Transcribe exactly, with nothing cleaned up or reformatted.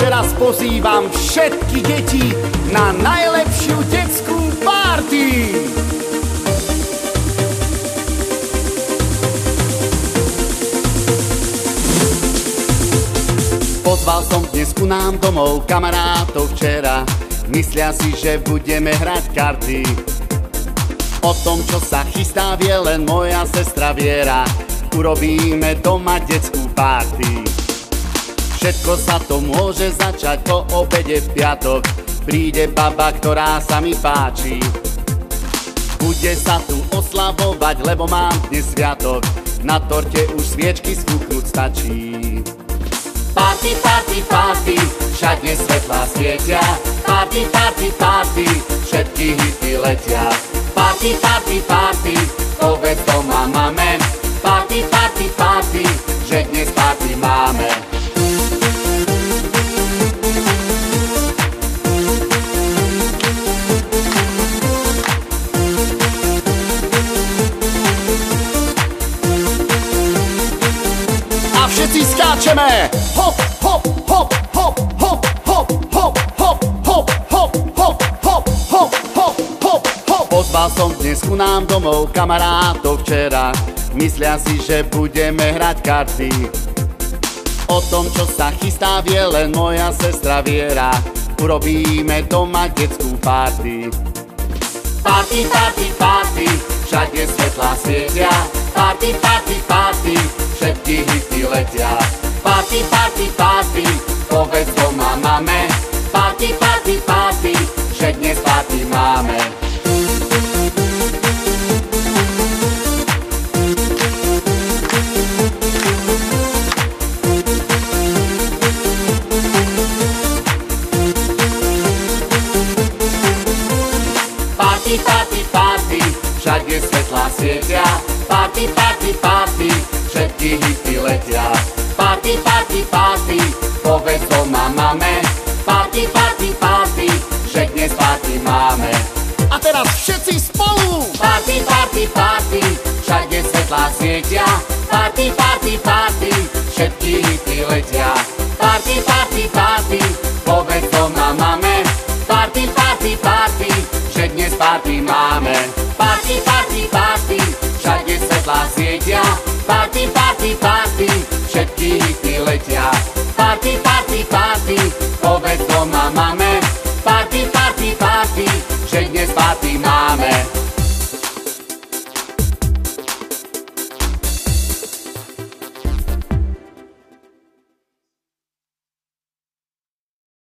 teraz pozývam všetky deti na najlepšiu detskú party. Pozval som dnes ku nám domov kamarátov včera. Myslia si, že budeme hrať karty. O tom, čo sa chystá, vie len moja sestra Viera. Urobíme doma detskú party. Všetko sa to môže začať po obede v piatok. Príde baba, ktorá sa mi páči. Bude sa tu oslavovať, lebo mám dnes sviatok. Na torte už sviečky sfúknuť stačí. Party, party, party, všade svetlá svietia. Party, party, party, všetky hity letia. Party, party, party, povedz doma mame. Party, party, party, že dnes party máme. A všetci skáčeme! Hop, hop, hop, hop, hop, hop, hop, hop, hop, hop, hop, hop, hop, hop, hop, hop. Pozval som dnes ku nám domov kamarátov včera. Myslia si, že budeme hrať karty. O tom, čo sa chystá, vie len moja sestra Viera. Urobíme doma detskú party. Party, party, party, všade svetlá svietia. Party, party, party, všetky hity letia. Party, party, party, povedz doma mame. Party, party, party, že dnes party máme. Party, party, party, všade svetlá svietia. Party, party, party, všetky hity letia. Party, party, party, povedz doma mame. Party, party, party, že dnes party máme. A teraz všetci spolu! Party, party, party, všade svetlá svietia. Party, party, party, všetky hity letia. Party, party, party, povedz doma mame. Party, party, party, že dnes party máme. Party, party, party, všade svetlá svietia. Party, party, party, všetky hity letia. Party,